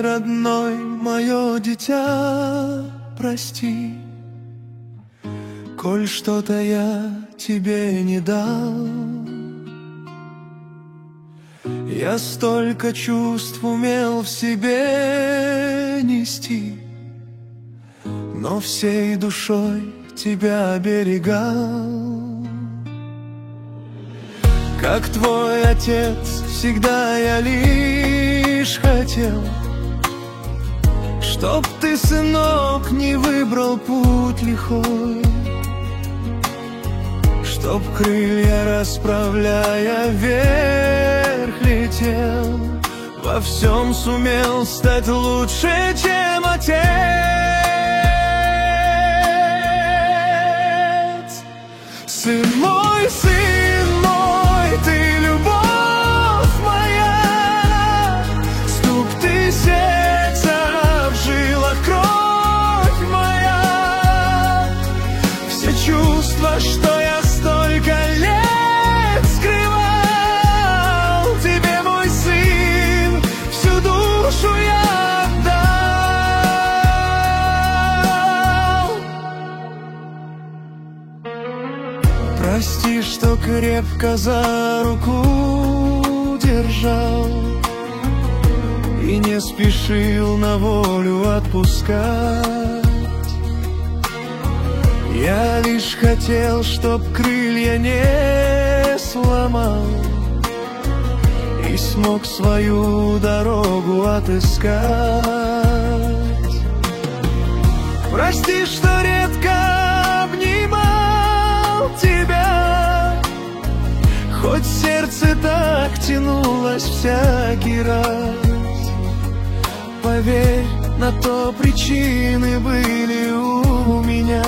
родной, мое дитя, прости, коль что-то я тебе не дал. Я столько чувств умел в себе нести, но всей душой тебя оберегал. Как твой отец, всегда я лишь хотел, чтоб ты, сынок, не выбрал путь лихой, чтоб крылья расправляя вверх летел, во всем сумел стать лучше, чем отец. Сын мой, ты любовь моя, стук ты сердца, в жилах кровь моя, все чувства, что я столько лет скрывал, тебе, мой сын, всю душу я отдал. Прости, что крепко за руку держал и не спешил на волю отпускать. Я лишь хотел, чтоб крылья не сломал и смог свою дорогу отыскать. Прости, что редко обнимал тебя, хоть сердце так тянулось всякий раз. Поверь, на то причины были у меня,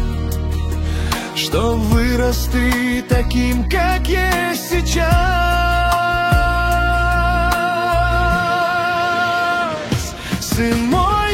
что вырос ты таким, как есть сейчас. Сын мой,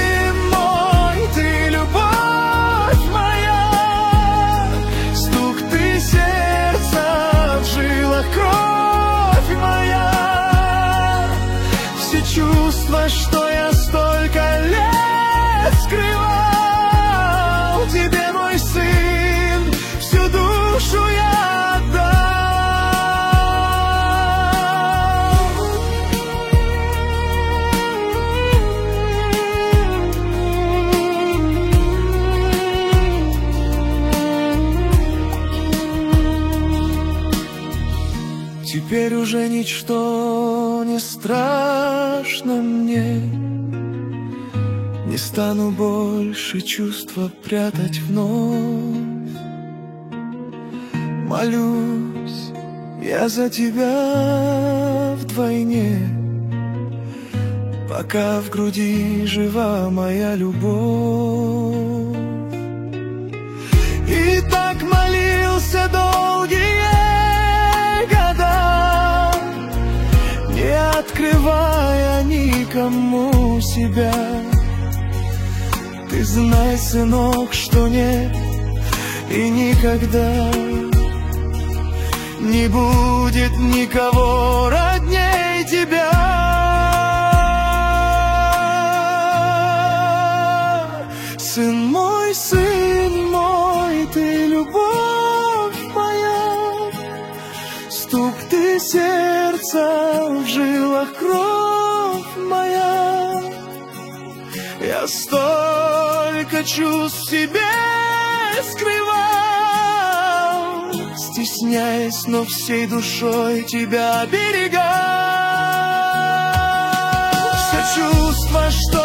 ты любовь моя, стук ты сердца, в жилах кровь моя, все чувства, что я столько лет скрывал, тебе, мой сын, всю душу я отдал. Теперь уже ничто не страшно мне, не стану больше чувства прятать вновь. Молюсь я за тебя вдвойне, пока в груди жива моя любовь. И так молился долгие года, не открывая никому себя. Ты знай, сынок, что нет и никогда не будет никого родней тебя. Сын мой, ты любовь моя, стук ты сердца, в жилах кровь моя. Я столько чувств в себе скрывал, стесняясь, но всей душой тебя оберегал. Все чувства, что